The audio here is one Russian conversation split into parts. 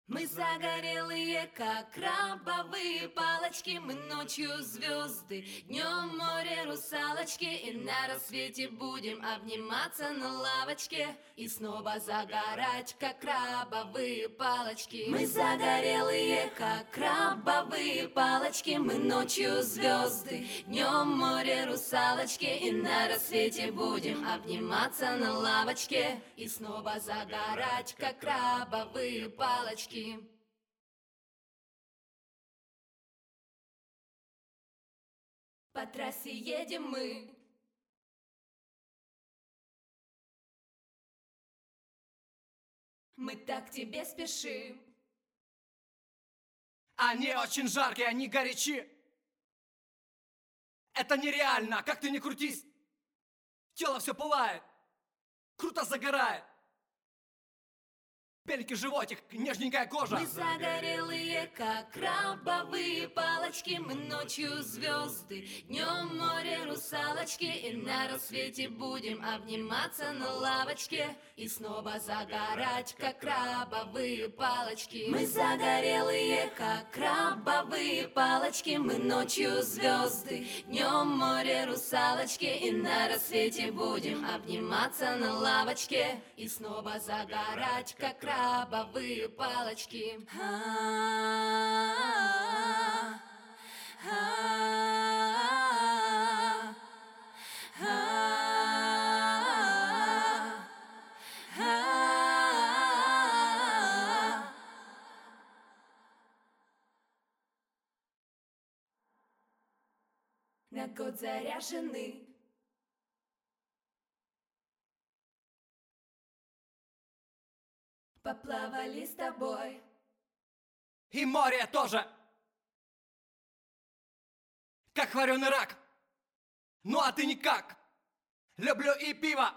Мы загорелые, как крабовые палочки. Мы ночью звезды, днем море русалочки. И на рассвете будем обниматься на лавочке и снова загорать, как крабовые палочки. Мы загорелые, как крабовые палочки. Мы ночью звезды, днем море русалочки. И на рассвете будем обниматься на лавочке и снова загорать, как крабовые палочки. По трассе едем мы, мы так к тебе спешим. Они очень жаркие, они горячи. Это нереально, как ты не крутись. Тело все пылает, круто загорает. Беленький животик, нежненькая кожа. Мы загорелые, как крабовые палочки. Мы ночью звезды, днем море русалочки. И на рассвете будем обниматься на лавочке и снова загорать, как крабовые палочки. Мы загорелые, как крабовые палочки. Мы ночью звезды, днем море русалочки. И на рассвете будем обниматься на лавочке и снова загорать, как крабовые палочки. На год заряжены. Поплавали с тобой. И море тоже. Как вареный рак. Ну а ты никак. Люблю и пиво.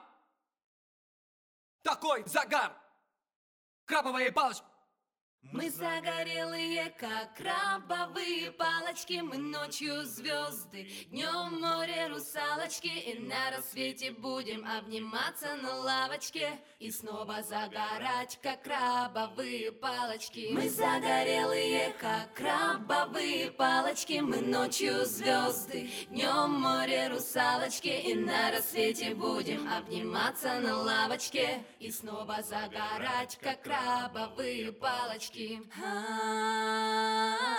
Такой загар. Крабовые палочки. Мы загорелые, как крабовые палочки. Мы ночью звезды, днем море русалочки. И на рассвете будем обниматься на лавочке и снова загорать, как крабовые палочки. Мы загорелые, как крабовые палочки. Мы ночью звезды, днем море русалочки. И на рассвете будем обниматься на лавочке и снова загорать, как крабовые палочки.